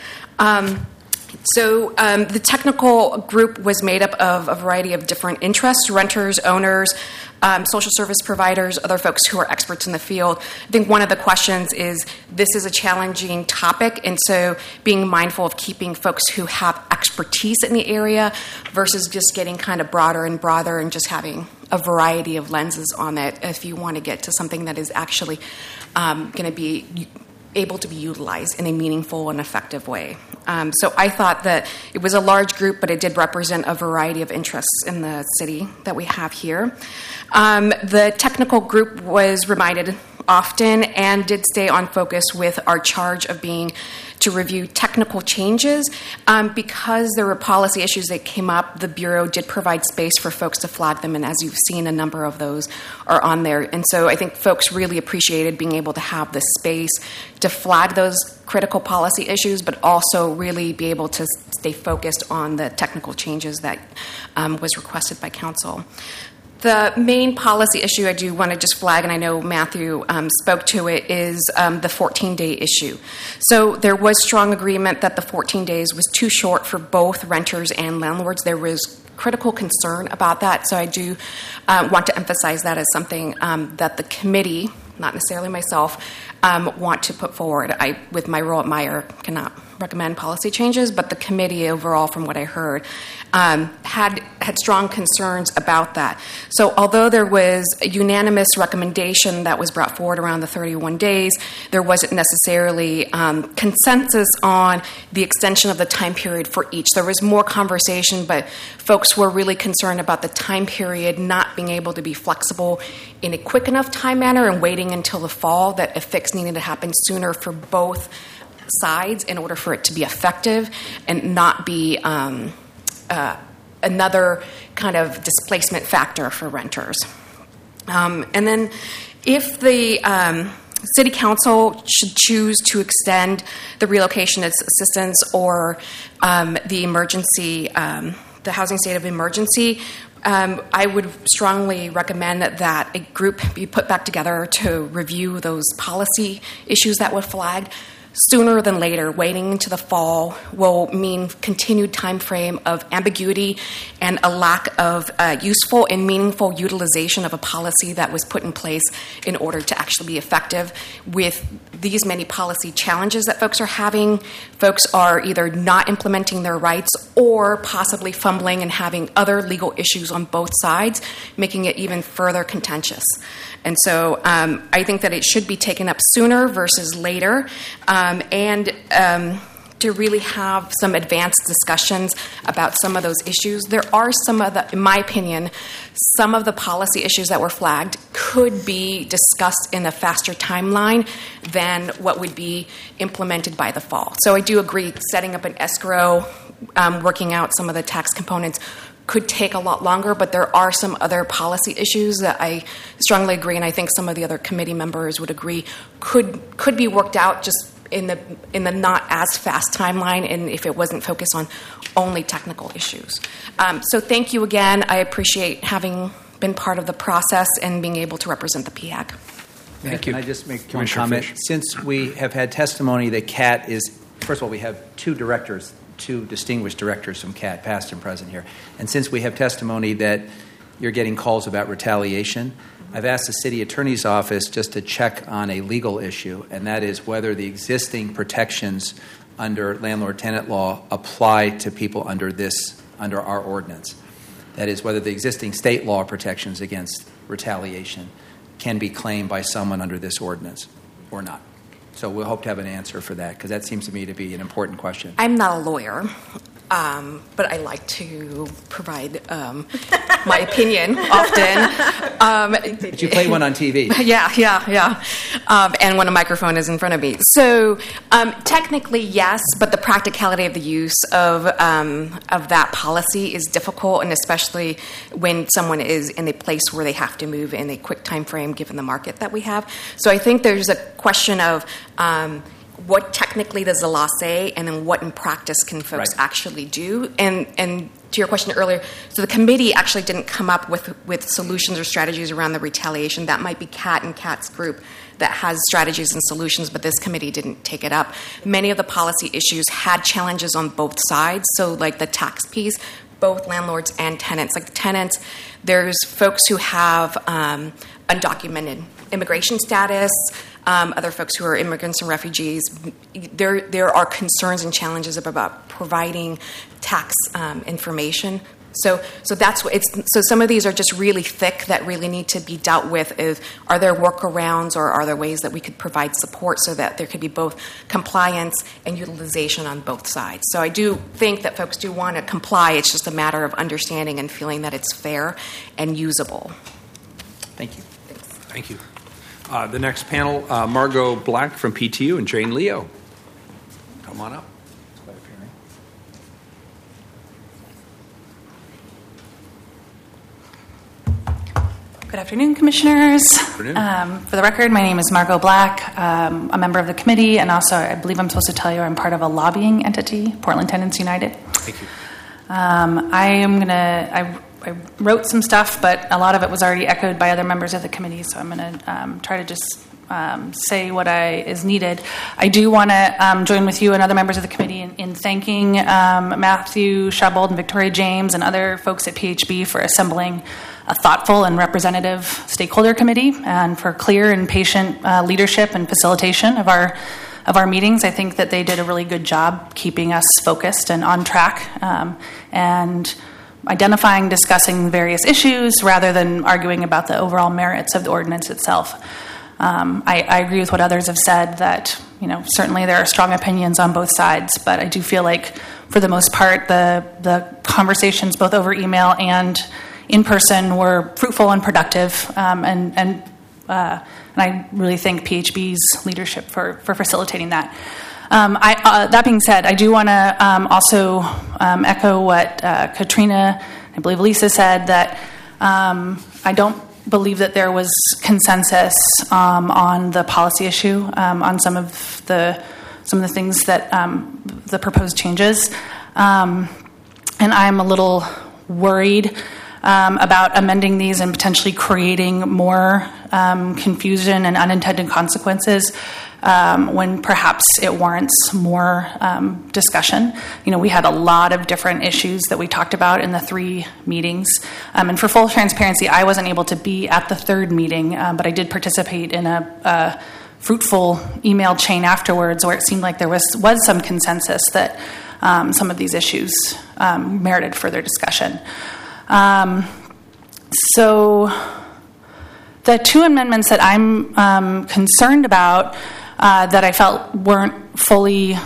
The technical group was made up of a variety of different interests: renters, owners, social service providers, other folks who are experts in the field. I think one of the questions is this is a challenging topic, and so being mindful of keeping folks who have expertise in the area versus just getting kind of broader and broader and just having a variety of lenses on it if you want to get to something that is actually going to be able to be utilized in a meaningful and effective way. So I thought that it was a large group, but it did represent a variety of interests in the city that we have here. The technical group was reminded often and did stay on focus with our charge of being to review technical changes. Because there were policy issues that came up, the Bureau did provide space for folks to flag them, and as you've seen, a number of those are on there. And so I think folks really appreciated being able to have the space to flag those critical policy issues, but also really be able to stay focused on the technical changes that was requested by council. The main policy issue I do want to just flag, and I know Matthew spoke to it, is the 14-day issue. So there was strong agreement that the 14 days was too short for both renters and landlords. There was critical concern about that, so I do want to emphasize that as something that the committee, not necessarily myself, want to put forward. I, with my role at Meyer, cannot recommend policy changes, but the committee overall, from what I heard, had strong concerns about that. So although there was a unanimous recommendation that was brought forward around the 31 days, there wasn't necessarily consensus on the extension of the time period for each. There was more conversation, but folks were really concerned about the time period not being able to be flexible in a quick enough time manner and waiting until the fall, that a fix needed to happen sooner for both sides in order for it to be effective and not be another kind of displacement factor for renters. And then if the City Council should choose to extend the relocation assistance or the emergency, the housing state of emergency, I would strongly recommend that a group be put back together to review those policy issues that were flagged. sooner than later, waiting into the fall, will mean continued time frame of ambiguity and a lack of useful and meaningful utilization of a policy that was put in place in order to actually be effective. With these many policy challenges that folks are having, folks are either not implementing their rights or possibly fumbling and having other legal issues on both sides, making it even further contentious. And so I think that it should be taken up sooner versus later, and to really have some advanced discussions about some of those issues. There are some of the, in my opinion, some of the policy issues that were flagged could be discussed in a faster timeline than what would be implemented by the fall. So I do agree setting up an escrow, working out some of the tax components could take a lot longer, but there are some other policy issues that I strongly agree, and I think some of the other committee members would agree could be worked out just in the not as fast timeline, and if it wasn't focused on only technical issues. So thank you again. I appreciate having been part of the process and being able to represent the PAG.
Thank you.
Can I just make one comment? Since we have had testimony that CAT is, first of all, we have two distinguished directors from CAT, past and present here. And since we have testimony that you're getting calls about retaliation, I've asked the city attorney's office just to check on a legal issue, and that is whether the existing protections under landlord-tenant law apply to people under our ordinance. That is, whether the existing state law protections against retaliation can be claimed by someone under this ordinance or not. So we'll hope to have an answer for that, because that seems to me to be an important question.
I'm not a lawyer, but I like to provide my opinion often.
But you play one on TV.
Yeah. And when a microphone is in front of me. So technically, yes, but the practicality of the use of that policy is difficult, and especially when someone is in a place where they have to move in a quick time frame given the market that we have. So I think there's a question of what technically does the law say, and then what in practice can folks actually do? And to your question earlier, so the committee actually didn't come up with solutions or strategies around the retaliation. That might be CAT and CAT's group that has strategies and solutions, but this committee didn't take it up. Many of the policy issues had challenges on both sides. So like the tax piece, both landlords and tenants. Like the tenants, there's folks who have undocumented immigration status, other folks who are immigrants and refugees. There are concerns and challenges about providing tax information. So that's what it's. So some of these are just really thick that really need to be dealt with. Are there workarounds, or are there ways that we could provide support so that there could be both compliance and utilization on both sides? So I do think that folks do want to comply. It's just a matter of understanding and feeling that it's fair and usable.
Thank you.
Thank you. The next panel, Margot Black from PTU and Jane Leo. Come on up.
Good afternoon, Commissioners.
Good afternoon.
For the record, my name is Margot Black. I'm a member of the committee, and also I believe I'm supposed to tell you I'm part of a lobbying entity, Portland Tenants United.
Thank you.
I wrote some stuff, but a lot of it was already echoed by other members of the committee, so I'm going to try to just say what is needed. I do want to join with you and other members of the committee in thanking Matthew Schabold and Victoria James and other folks at PHB for assembling a thoughtful and representative stakeholder committee, and for clear and patient leadership and facilitation of our meetings. I think that they did a really good job keeping us focused and on track, and identifying, discussing various issues rather than arguing about the overall merits of the ordinance itself. I agree with what others have said, that certainly there are strong opinions on both sides, but I do feel like for the most part the conversations both over email and in person were fruitful and productive, and I really thank PHB's leadership for facilitating that. That being said, I do want to also echo what Katrina, I believe Lisa said, that I don't believe that there was consensus on the policy issue, on some of the things that the proposed changes, and I'm a little worried about amending these and potentially creating more confusion and unintended consequences. when perhaps it warrants more discussion. We had a lot of different issues that we talked about in the 3 meetings. And for full transparency, I wasn't able to be at the 3rd meeting, but I did participate in a fruitful email chain afterwards where it seemed like there was some consensus that some of these issues merited further discussion. So the 2 amendments that I'm concerned about that I felt weren't fully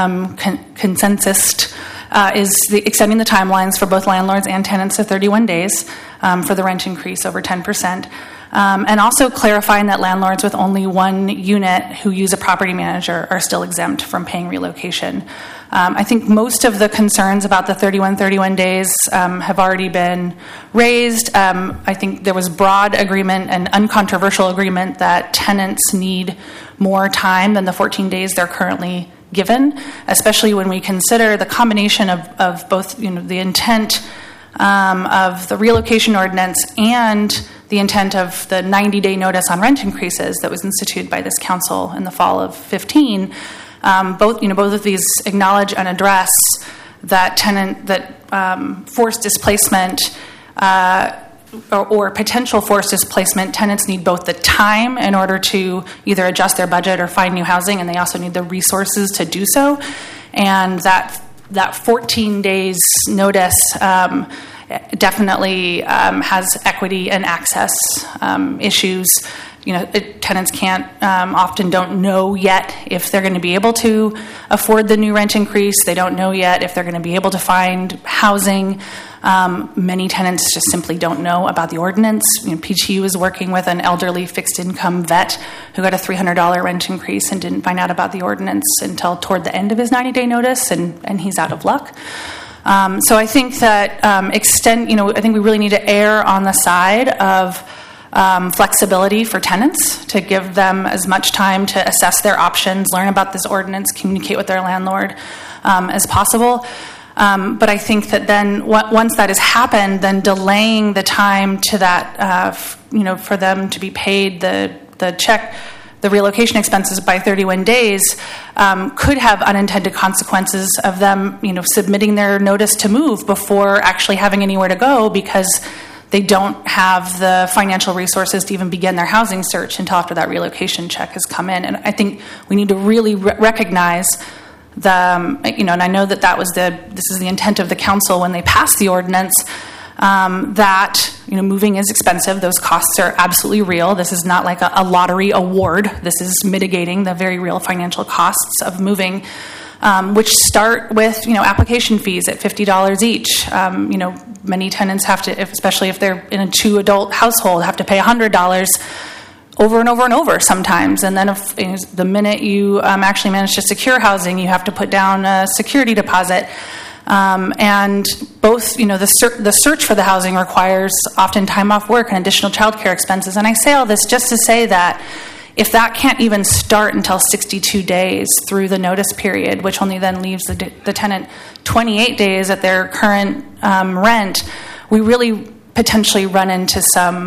consensus is extending the timelines for both landlords and tenants to 31 days for the rent increase over 10%. And also clarifying that landlords with only 1 unit who use a property manager are still exempt from paying relocation. I think most of the concerns about the 31 days have already been raised. I think there was broad agreement and uncontroversial agreement that tenants need more time than the 14 days they're currently given, especially when we consider the combination of both the intent of the relocation ordinance and the intent of the 90-day notice on rent increases that was instituted by this council in the fall of 15. Both of these acknowledge and address that forced displacement or potential forced displacement. Tenants need both the time in order to either adjust their budget or find new housing, and they also need the resources to do so. And that 14 days notice definitely has equity and access issues. Tenants often don't know yet if they're going to be able to afford the new rent increase. They don't know yet if they're going to be able to find housing. Many tenants just simply don't know about the ordinance. PTU is working with an elderly fixed income vet who got a $300 rent increase and didn't find out about the ordinance until toward the end of his 90-day notice, and he's out of luck. So I think that I think we really need to err on the side of flexibility for tenants, to give them as much time to assess their options, learn about this ordinance, communicate with their landlord as possible. But I think that then once that has happened, then delaying the time to that, for them to be paid the check, the relocation expenses by 31 days could have unintended consequences of them, submitting their notice to move before actually having anywhere to go because they don't have the financial resources to even begin their housing search until after that relocation check has come in. And I think we need to really recognize and I know that this is the intent of the council when they passed the ordinance, that moving is expensive. Those costs are absolutely real. This is not like a lottery award. This is mitigating the very real financial costs of moving, which start with application fees at $50 each. Many tenants have to, especially if they're in a 2-adult household, have to pay $100 over and over and over sometimes. And then if the minute you actually manage to secure housing, you have to put down a security deposit. And both, the search for the housing requires often time off work and additional childcare expenses. And I say all this just to say that if that can't even start until 62 days through the notice period, which only then leaves the tenant 28 days at their current rent, we really potentially run into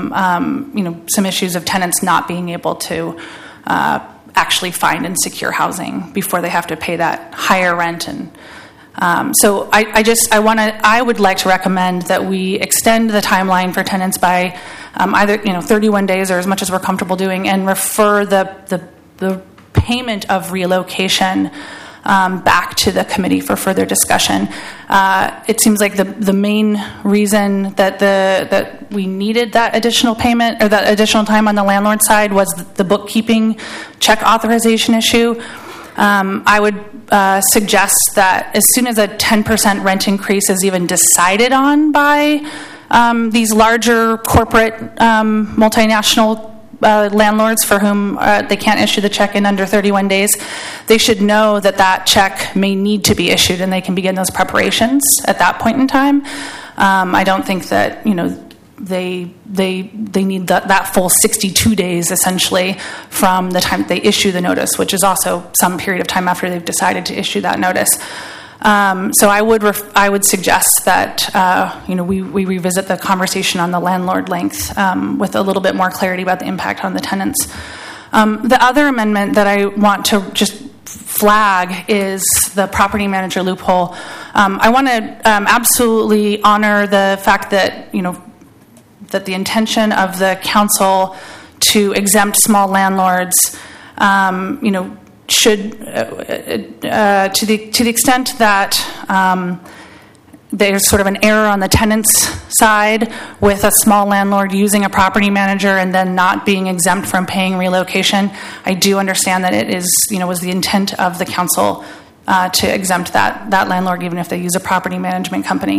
some issues of tenants not being able to actually find and secure housing before they have to pay that higher rent. And so I would like to recommend that we extend the timeline for tenants by either 31 days or as much as we're comfortable doing, and refer the payment of relocation back to the committee for further discussion. It seems like the main reason that we needed that additional payment or that additional time on the landlord side was the bookkeeping check authorization issue. I would suggest that as soon as a 10% rent increase is even decided on by these larger corporate multinational landlords for whom they can't issue the check in under 31 days, they should know that check may need to be issued, and they can begin those preparations at that point in time. I don't think that they need that full 62 days essentially from the time they issue the notice, which is also some period of time after they've decided to issue that notice. So I would suggest that we revisit the conversation on the landlord length with a little bit more clarity about the impact on the tenants. The other amendment that I want to just flag is the property manager loophole. I want to absolutely honor the fact that, that the intention of the council to exempt small landlords, should, to the extent that there's sort of an error on the tenant's side with a small landlord using a property manager and then not being exempt from paying relocation. I do understand that it is, was the intent of the council to exempt that landlord even if they use a property management company.